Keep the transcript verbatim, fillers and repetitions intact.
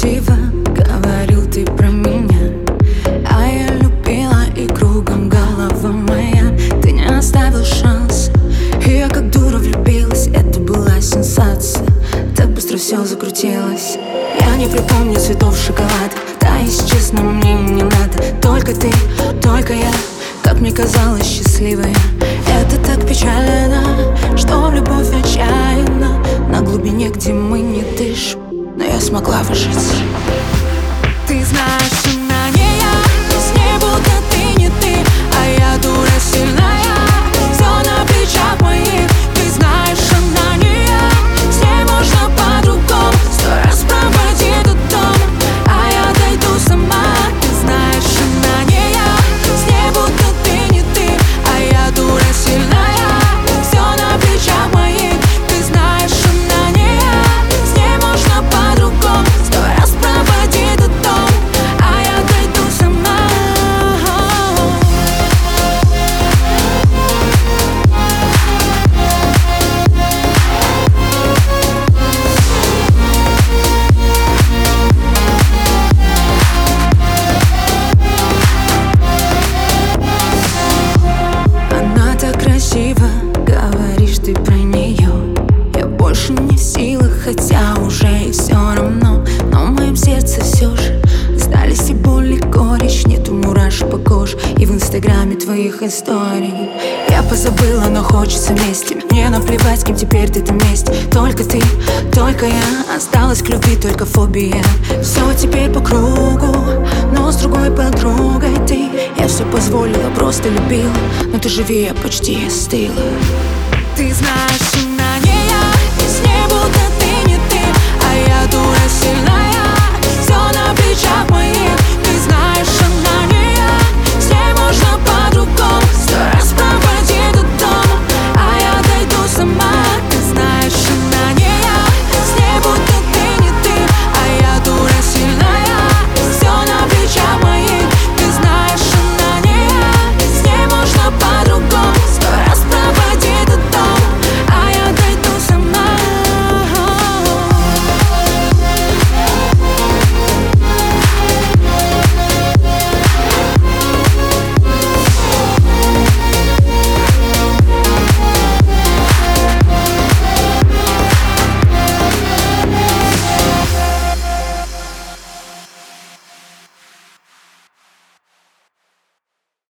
красиво говорил ты про меня, а я любила, и кругом голова моя. Ты не оставил шанс, и я как дура влюбилась. Это была сенсация, так быстро все закрутилось. Я не припомню цветов шоколада, да, если честно, мне не надо. Только ты, только я, как мне казалось, счастливая. Это так печально, что любовь отчаянна на глубине, где мы не дышим, но я смогла выжить. Ты знаешь, она не я, с ней будто ты не ты, а я дура сильная, все на плечах моих. Ты знаешь, она не я, с ней можно по-другому. Сто раз проводи до дома, а я дойду сама. Ты знаешь, она не я, с ней будто ты не ты, а я дура сильная, все на плечах моих. Ты знаешь, она не я, с ней можно по-другому. Сто раз проводи до дома, а я дойду сама. Она так красиво, говоришь ты про нее. Я больше не в силах, хотя уже и все равно. Но в моем сердце все же сдались и боль, и горечь. Нету мурашек по коже и в инстаграме твоих историй. Я позабыла, но хочется вместе. Мне наплевать, с кем теперь ты там вместе. Только ты, только я, осталась к любви только фобия. Все теперь по кругу, но с другой подругой ты. Я все позволила, просто любила, но ты живи, я почти остыла. Ты знаешь, она не я, и с ней будто ты не ты, а я дура сильная, все на плечах